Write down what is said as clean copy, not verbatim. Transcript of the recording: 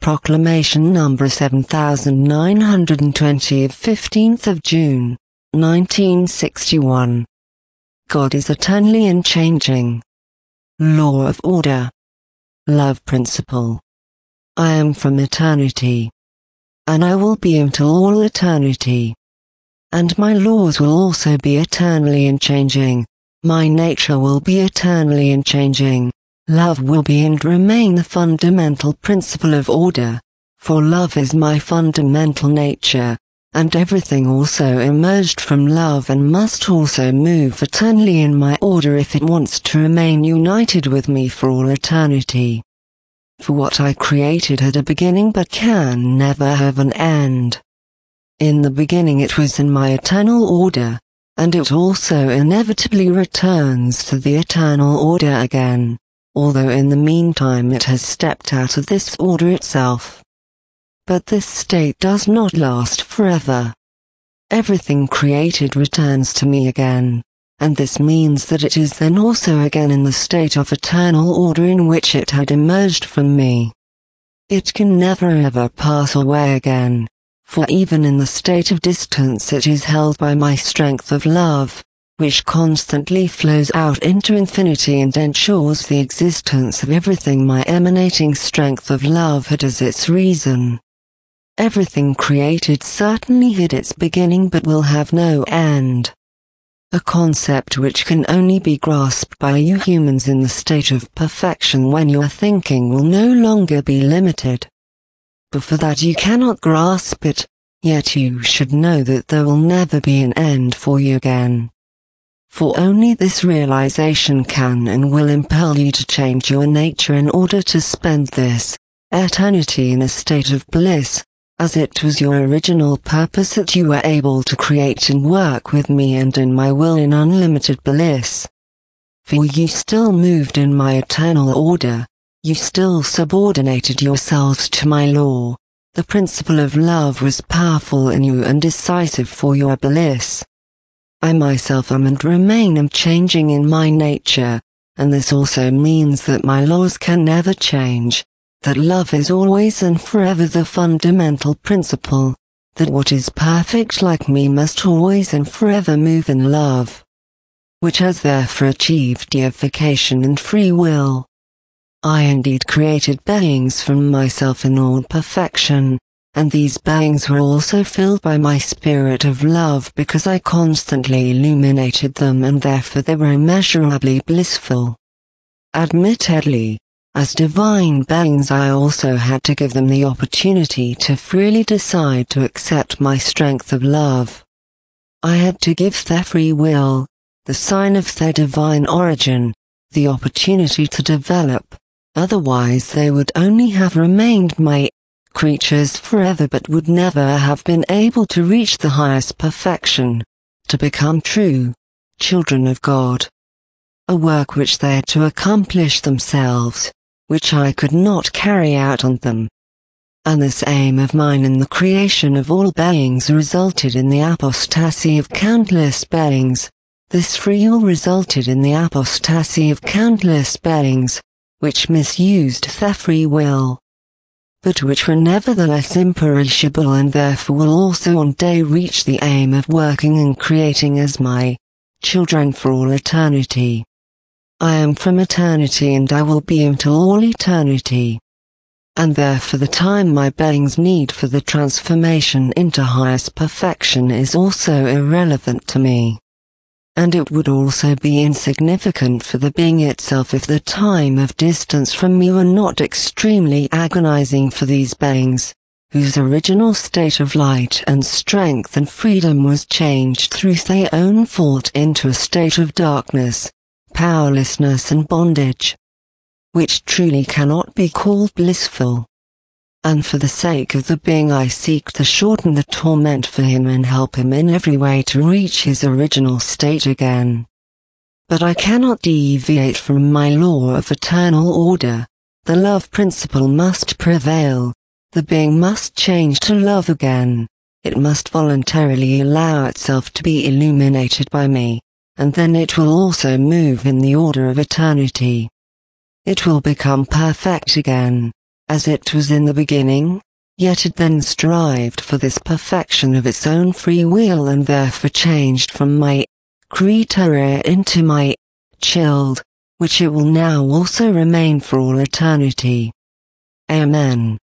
Proclamation number 7920 of 15th of June, 1961. God is eternally unchanging. Law of order. Love principle. I am from eternity, and I will be until all eternity. And my laws will also be eternally unchanging. My nature will be eternally unchanging. Love will be and remain the fundamental principle of order, for love is my fundamental nature, and everything also emerged from love and must also move eternally in my order if it wants to remain united with me for all eternity. For what I created had a beginning but can never have an end. In the beginning it was in my eternal order, and it also inevitably returns to the eternal order again, although in the meantime it has stepped out of this order itself. But this state does not last forever. Everything created returns to me again, and this means that it is then also again in the state of eternal order in which it had emerged from me. It can never ever pass away again, for even in the state of distance it is held by my strength of love, which constantly flows out into infinity and ensures the existence of everything my emanating strength of love had as its reason. Everything created certainly had its beginning but will have no end. A concept which can only be grasped by you humans in the state of perfection when your thinking will no longer be limited. But for that you cannot grasp it, yet you should know that there will never be an end for you again. For only this realization can and will impel you to change your nature in order to spend this eternity in a state of bliss, as it was your original purpose that you were able to create and work with me and in my will in unlimited bliss. For you still moved in my eternal order, you still subordinated yourselves to my law, the principle of love was powerful in you and decisive for your bliss. I myself am and remain unchanging in my nature, and this also means that my laws can never change, that love is always and forever the fundamental principle, that what is perfect like me must always and forever move in love, which has therefore achieved deification and free will. I indeed created beings from myself in all perfection, and these beings were also filled by my spirit of love because I constantly illuminated them and therefore they were immeasurably blissful. Admittedly, as divine beings I also had to give them the opportunity to freely decide to accept my strength of love. I had to give their free will, the sign of their divine origin, the opportunity to develop, otherwise they would only have remained my creatures forever but would never have been able to reach the highest perfection, to become true children of God. A work which they had to accomplish themselves, which I could not carry out on them. And this aim of mine in the creation of all beings resulted in the apostasy of countless beings. This free will resulted in the apostasy of countless beings, which misused their free will, but which were nevertheless imperishable and therefore will also one day reach the aim of working and creating as my children for all eternity. I am from eternity and I will be until all eternity. And therefore the time my beings need for the transformation into highest perfection is also irrelevant to me. And it would also be insignificant for the being itself if the time of distance from me were not extremely agonizing for these beings, whose original state of light and strength and freedom was changed through their own fault into a state of darkness, powerlessness and bondage, which truly cannot be called blissful. And for the sake of the being I seek to shorten the torment for him and help him in every way to reach his original state again. But I cannot deviate from my law of eternal order. The love principle must prevail. The being must change to love again. It must voluntarily allow itself to be illuminated by me, and then it will also move in the order of eternity. It will become perfect again, as it was in the beginning, yet it then strived for this perfection of its own free will and therefore changed from my creature into my child, which it will now also remain for all eternity. Amen.